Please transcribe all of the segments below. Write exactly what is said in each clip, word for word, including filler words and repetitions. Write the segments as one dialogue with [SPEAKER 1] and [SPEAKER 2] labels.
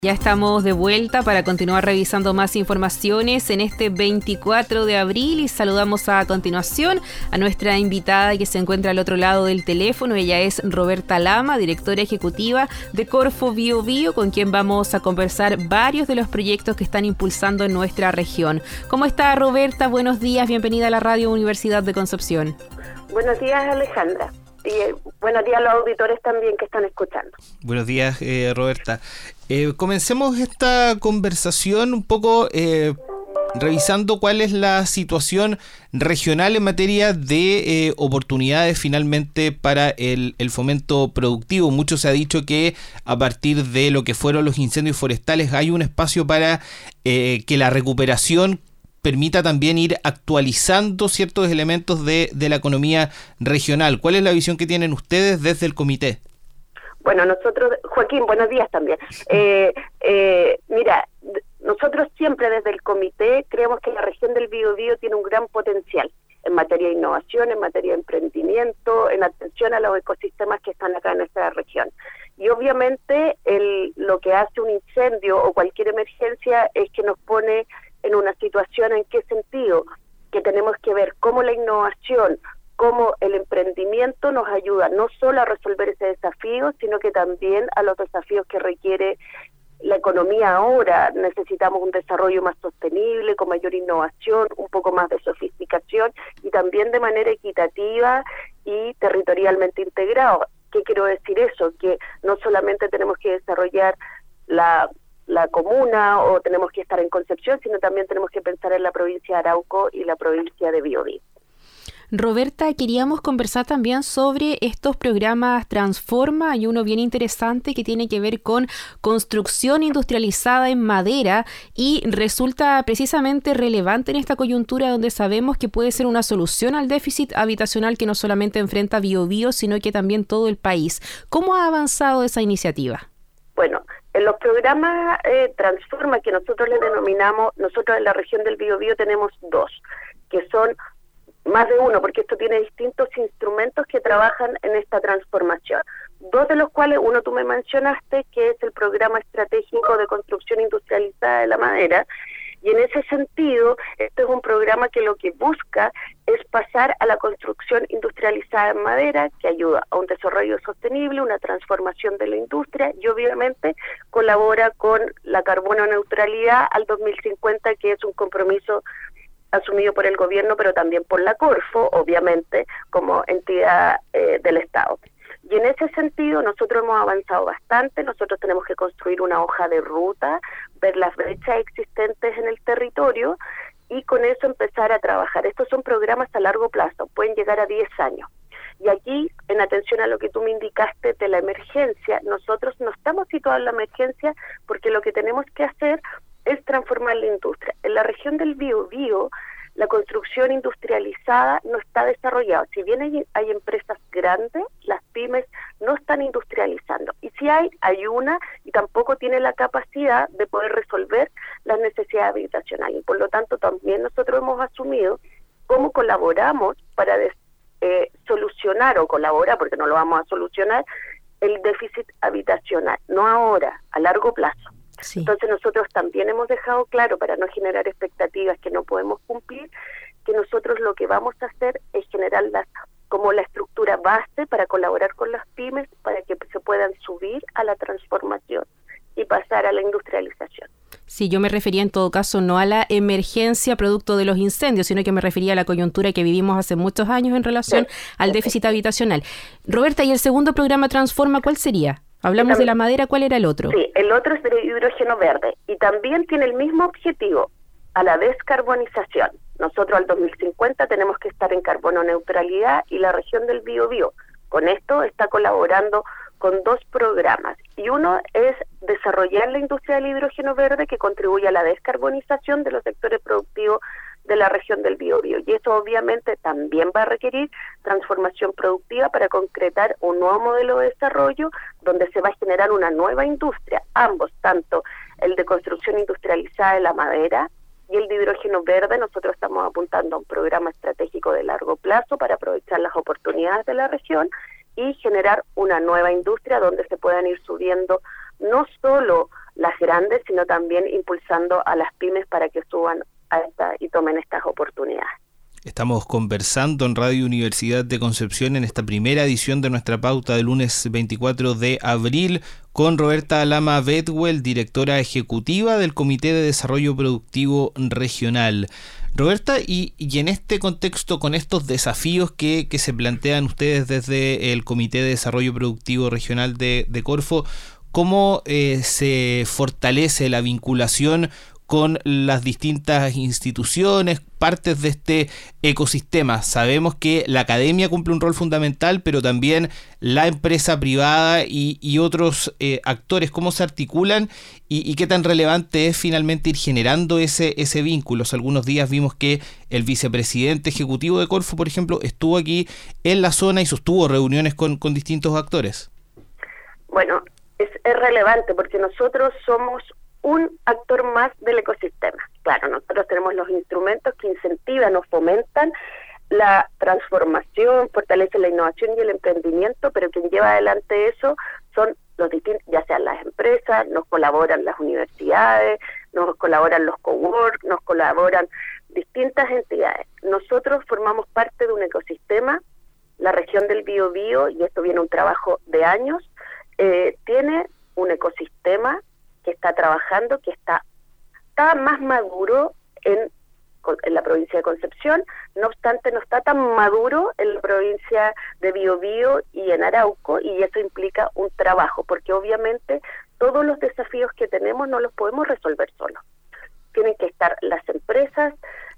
[SPEAKER 1] Ya estamos de vuelta para continuar revisando más informaciones en este veinticuatro de abril y saludamos a continuación a nuestra invitada que se encuentra al otro lado del teléfono. Ella es Roberta Lama, directora ejecutiva de Corfo Bio Bio, con quien vamos a conversar varios de los proyectos que están impulsando en nuestra región. ¿Cómo está, Roberta? Buenos días, bienvenida a la Radio Universidad de Concepción.
[SPEAKER 2] Buenos días, Alejandra. Y eh, buenos días a los auditores también que están escuchando.
[SPEAKER 3] Buenos días, eh, Roberta. Eh, comencemos esta conversación un poco eh, revisando cuál es la situación regional en materia de eh, oportunidades finalmente para el, el fomento productivo. Mucho se ha dicho que a partir de lo que fueron los incendios forestales hay un espacio para eh, que la recuperación permita también ir actualizando ciertos elementos de, de la economía regional. ¿Cuál es la visión que tienen ustedes desde el comité?
[SPEAKER 2] Bueno, nosotros, Joaquín, buenos días también. Eh, eh, mira, nosotros siempre desde el comité creemos que la región del Biobío tiene un gran potencial en materia de innovación, en materia de emprendimiento, en atención a los ecosistemas que están acá en nuestra región. Y obviamente el, lo que hace un incendio o cualquier emergencia es que nos pone en una situación en qué sentido, que tenemos que ver cómo la innovación, cómo el emprendimiento nos ayuda no solo a resolver ese desafío, sino que también a los desafíos que requiere la economía ahora. Necesitamos un desarrollo más sostenible, con mayor innovación, un poco más de sofisticación y también de manera equitativa y territorialmente integrado. ¿Qué quiero decir eso? Que no solamente tenemos que desarrollar la la comuna o tenemos que estar en Concepción, sino también tenemos que pensar en la provincia de Arauco y la provincia de Biobío.
[SPEAKER 1] Roberta, queríamos conversar también sobre estos programas Transforma. Hay uno bien interesante que tiene que ver con construcción industrializada en madera y resulta precisamente relevante en esta coyuntura donde sabemos que puede ser una solución al déficit habitacional que no solamente enfrenta Biobío, sino que también todo el país. ¿Cómo ha avanzado esa iniciativa?
[SPEAKER 2] Bueno, en los programas eh, Transforma, que nosotros le denominamos, nosotros en la región del Biobío tenemos dos, que son más de uno, porque esto tiene distintos instrumentos que trabajan en esta transformación. Dos de los cuales, uno tú me mencionaste, que es el Programa Estratégico de Construcción Industrializada de la Madera, y en ese sentido, este es un programa que lo que busca es pasar a la construcción industrializada en madera, que ayuda a un desarrollo sostenible, una transformación de la industria y obviamente colabora con la carbono neutralidad al dos mil cincuenta, que es un compromiso asumido por el gobierno, pero también por la Corfo, obviamente, como entidad eh, del Estado. Y en ese sentido nosotros hemos avanzado bastante. Nosotros tenemos que construir una hoja de ruta, ver las brechas existentes en el territorio y con eso empezar a trabajar. Estos son programas a largo plazo, pueden llegar a diez años. Y aquí, en atención a lo que tú me indicaste de la emergencia, nosotros no estamos situados en la emergencia porque lo que tenemos que hacer es transformar la industria. En la región del Biobío, la construcción industrializada no está desarrollada. Si bien hay, hay empresas grandes, las pymes no están industrializando. Y si hay, hay una y tampoco tiene la capacidad de poder resolver las necesidades habitacionales. Y por lo tanto, también nosotros hemos asumido cómo colaboramos para des, eh, solucionar o colaborar, porque no lo vamos a solucionar, el déficit habitacional. No ahora, a largo plazo. Sí. Entonces nosotros también hemos dejado claro, para no generar expectativas que no podemos cumplir, que nosotros lo que vamos a hacer es generar las, como la estructura base para colaborar con las pymes para que se puedan subir a la transformación y pasar a la industrialización.
[SPEAKER 1] Sí, yo me refería en todo caso no a la emergencia producto de los incendios, sino que me refería a la coyuntura que vivimos hace muchos años en relación sí, al sí, déficit sí. habitacional. Roberta, ¿y el segundo programa Transforma cuál sería? Hablamos de la madera, ¿cuál era el otro?
[SPEAKER 2] Sí, el otro es de hidrógeno verde y también tiene el mismo objetivo, a la descarbonización. Nosotros al dos mil cincuenta tenemos que estar en carbono neutralidad y la región del Biobío con esto está colaborando con dos programas y uno es desarrollar la industria del hidrógeno verde que contribuye a la descarbonización de los sectores productivos de la región del Biobío y eso obviamente también va a requerir transformación productiva para concretar un nuevo modelo de desarrollo donde se va a generar una nueva industria, ambos, tanto el de construcción industrializada de la madera y el de hidrógeno verde. Nosotros estamos apuntando a un programa estratégico de largo plazo para aprovechar las oportunidades de la región y generar una nueva industria donde se puedan ir subiendo no solo las grandes, sino también impulsando a las pymes para que suban a esta y tomen estas oportunidades.
[SPEAKER 3] Estamos conversando en Radio Universidad de Concepción en esta primera edición de nuestra pauta del lunes veinticuatro de abril con Roberta Lama Bedwell, directora ejecutiva del Comité de Desarrollo Productivo Regional. Roberta, y, y en este contexto, con estos desafíos que, que se plantean ustedes desde el Comité de Desarrollo Productivo Regional de, de Corfo, ¿cómo eh, se fortalece la vinculación con las distintas instituciones, partes de este ecosistema? Sabemos que la academia cumple un rol fundamental, pero también la empresa privada y, y otros eh, actores. ¿Cómo se articulan y, y qué tan relevante es finalmente ir generando ese, ese vínculo? Hace algunos días vimos que el vicepresidente ejecutivo de Corfo, por ejemplo, estuvo aquí en la zona y sostuvo reuniones con, con distintos actores.
[SPEAKER 2] Bueno, es, es relevante porque nosotros somos un actor más del ecosistema. Claro, nosotros tenemos los instrumentos que incentivan o fomentan la transformación, fortalecen la innovación y el emprendimiento, pero quien lleva adelante eso son los distintos, ya sean las empresas, nos colaboran las universidades, nos colaboran los cowork, nos colaboran distintas entidades. Nosotros formamos parte de un ecosistema, la región del Biobío, y esto viene un trabajo de años, eh, tiene un ecosistema que está trabajando, que está, está más maduro en, en la provincia de Concepción, no obstante no está tan maduro en la provincia de Biobío y en Arauco, y eso implica un trabajo, porque obviamente todos los desafíos que tenemos no los podemos resolver solos. Tienen que estar las empresas,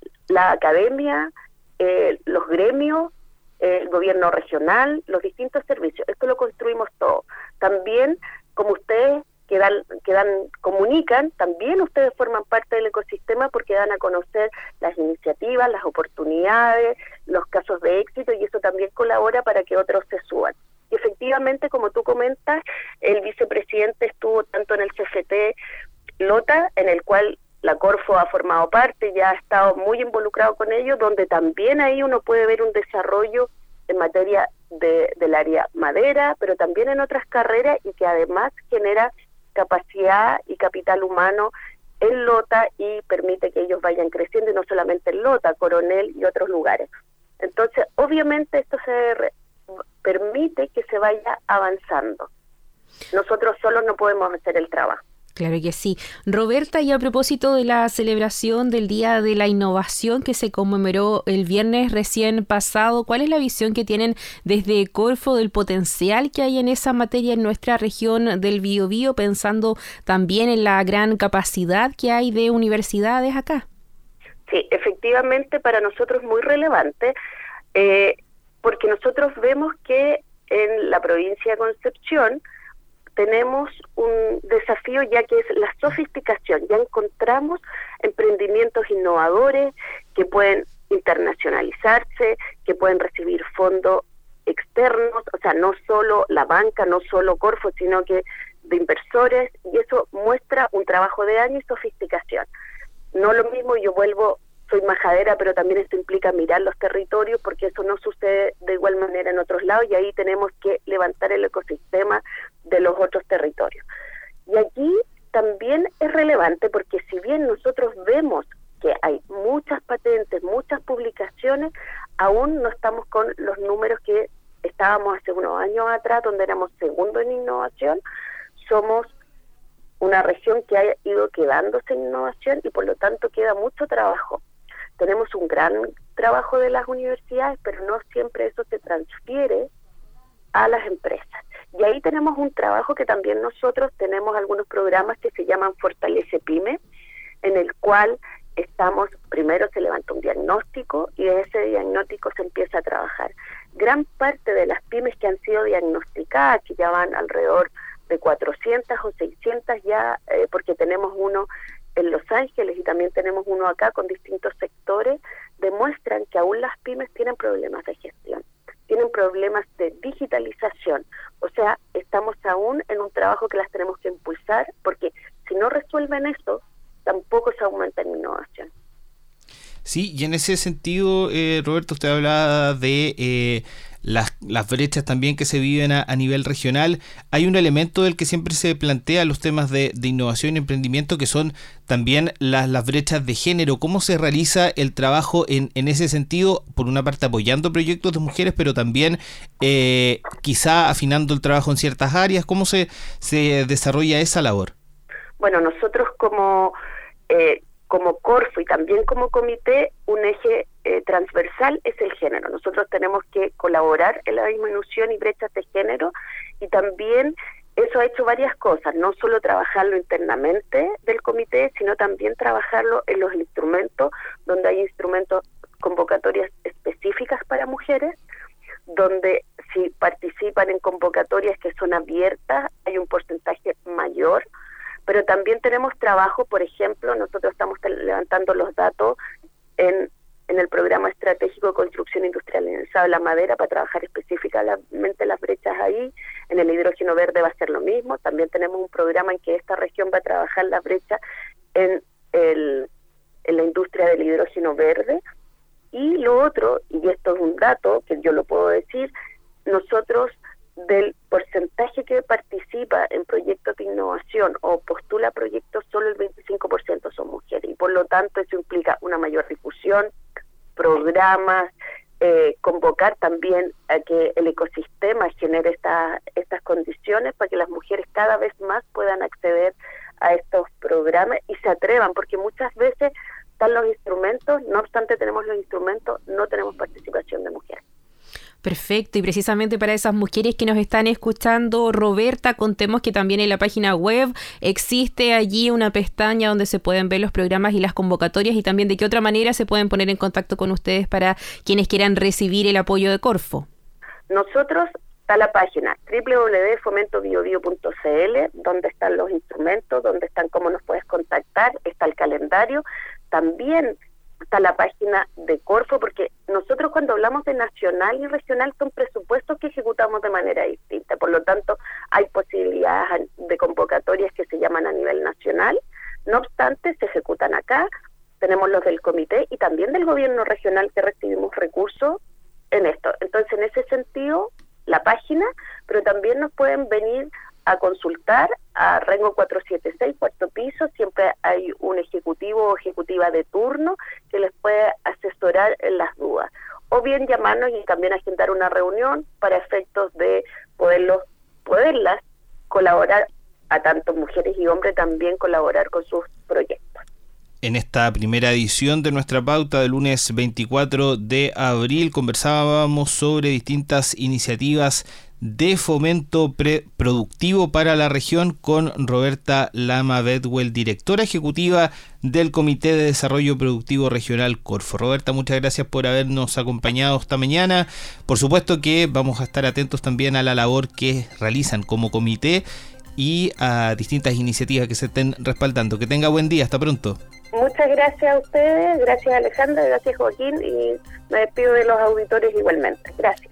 [SPEAKER 2] la academia, eh, los gremios, eh, el gobierno regional, los distintos servicios. Esto lo construimos todo. También, como ustedes que dan, que dan, comunican, también ustedes forman parte del ecosistema porque dan a conocer las iniciativas, las oportunidades, los casos de éxito, y eso también colabora para que otros se suban. Y efectivamente, como tú comentas, el vicepresidente estuvo tanto en el C F T Lota, en el cual la Corfo ha formado parte, ya ha estado muy involucrado con ello, donde también ahí uno puede ver un desarrollo en materia de, del área madera, pero también en otras carreras, y que además genera capacidad y capital humano en Lota y permite que ellos vayan creciendo, y no solamente en Lota, Coronel y otros lugares. Entonces, obviamente esto se re- permite que se vaya avanzando. Nosotros solos no podemos hacer el trabajo.
[SPEAKER 1] Claro que sí. Roberta, y a propósito de la celebración del Día de la Innovación que se conmemoró el viernes recién pasado, ¿cuál es la visión que tienen desde Corfo del potencial que hay en esa materia en nuestra región del Biobío, pensando también en la gran capacidad que hay de universidades acá?
[SPEAKER 2] Sí, efectivamente para nosotros es muy relevante, eh, porque nosotros vemos que en la provincia de Concepción tenemos un desafío, ya que es la sofisticación. Ya encontramos emprendimientos innovadores que pueden internacionalizarse, que pueden recibir fondos externos, o sea, no solo la banca, no solo Corfo, sino que de inversores, y eso muestra un trabajo de años y sofisticación. No lo mismo, yo vuelvo, soy majadera, pero también esto implica mirar los territorios, porque eso no sucede de igual manera en otros lados, y ahí tenemos que levantar el ecosistema de los otros territorios. Y aquí también es relevante, porque si bien nosotros vemos que hay muchas patentes, muchas publicaciones, aún no estamos con los números que estábamos hace unos años atrás, donde éramos segundo en innovación. Somos una región que ha ido quedándose en innovación y por lo tanto queda mucho trabajo. Tenemos un gran trabajo de las universidades, pero no siempre eso se transfiere a las empresas. Y ahí tenemos un trabajo que también nosotros tenemos algunos programas que se llaman Fortalece Pyme, en el cual estamos, primero se levanta un diagnóstico y de ese diagnóstico se empieza a trabajar. Gran parte de las pymes que han sido diagnosticadas, que ya van alrededor de cuatrocientas o seiscientas ya, eh, porque tenemos uno en Los Ángeles y también tenemos uno acá con distintos sectores, demuestran que aún las pymes tienen problemas de gestión, tienen problemas de digitalización. O sea, estamos aún en un trabajo que las tenemos que impulsar, porque si no resuelven eso, tampoco se aumenta en innovación.
[SPEAKER 3] Sí, y en ese sentido, eh, Roberto, usted hablaba de eh, las las brechas también que se viven a, a nivel regional. Hay un elemento del que siempre se plantea los temas de, de innovación y emprendimiento, que son también las, las brechas de género. ¿Cómo se realiza el trabajo en, en ese sentido? Por una parte apoyando proyectos de mujeres, pero también eh, quizá afinando el trabajo en ciertas áreas. ¿Cómo se, se desarrolla esa labor?
[SPEAKER 2] Bueno, nosotros como... Eh, como Corfo y también como comité, un eje eh, transversal es el género. Nosotros tenemos que colaborar en la disminución y brechas de género, y también eso ha hecho varias cosas, no solo trabajarlo internamente del comité, sino también trabajarlo en los instrumentos, donde hay instrumentos, convocatorias específicas para mujeres, donde si participan en convocatorias que son abiertas, hay un porcentaje mayor. Pero también tenemos trabajo, por ejemplo, nosotros estamos levantando los datos en, en el programa estratégico de construcción industrializada de la madera para trabajar específicamente las brechas ahí. En el hidrógeno verde va a ser lo mismo. También tenemos un programa en que esta región va a trabajar la brecha en, el, en la industria del hidrógeno verde. Y lo otro, y esto es un dato que yo lo puedo decir, nosotros del porcentaje que participa en proyectos de innovación o postula proyectos, solo el veinticinco por ciento son mujeres, y por lo tanto eso implica una mayor difusión, programas, eh, convocar también a que el ecosistema genere esta, estas condiciones para que las mujeres cada vez más puedan acceder a estos programas y se atrevan, porque muchas veces están los instrumentos, no obstante tenemos los instrumentos, no tenemos participación de mujeres.
[SPEAKER 1] Perfecto, y precisamente para esas mujeres que nos están escuchando, Roberta, contemos que también en la página web existe allí una pestaña donde se pueden ver los programas y las convocatorias, y también de qué otra manera se pueden poner en contacto con ustedes para quienes quieran recibir el apoyo de Corfo.
[SPEAKER 2] Nosotros, está la página doble u doble u doble u punto fomento bio bio punto c l, donde están los instrumentos, donde están cómo nos puedes contactar, está el calendario, también está la página de Corfo, porque nosotros cuando hablamos de nacional y regional son presupuestos que ejecutamos de manera distinta, por lo tanto hay posibilidades de convocatorias que se llaman a nivel nacional, no obstante se ejecutan acá, tenemos los del comité y también del gobierno regional que recibimos recursos en esto. Entonces en ese sentido la página, pero también nos pueden venir a consultar a Rengo cuatrocientos setenta y seis, cuarto piso, siempre hay un ejecutivo o ejecutiva de turno que les puede asesorar en las dudas, o bien llamarnos y también agendar una reunión para efectos de poderlos, poderlas colaborar, a tanto mujeres y hombres también colaborar con sus proyectos.
[SPEAKER 3] En esta primera edición de nuestra pauta del lunes veinticuatro de abril conversábamos sobre distintas iniciativas de fomento pre- productivo para la región con Roberta Lama Bedwell, directora ejecutiva del Comité de Desarrollo Productivo Regional Corfo. Roberta, muchas gracias por habernos acompañado esta mañana. Por supuesto que vamos a estar atentos también a la labor que realizan como comité y a distintas iniciativas que se estén respaldando. Que tenga buen día, hasta pronto.
[SPEAKER 2] Muchas gracias a ustedes, gracias Alejandra, gracias Joaquín, y me despido de los auditores igualmente. Gracias.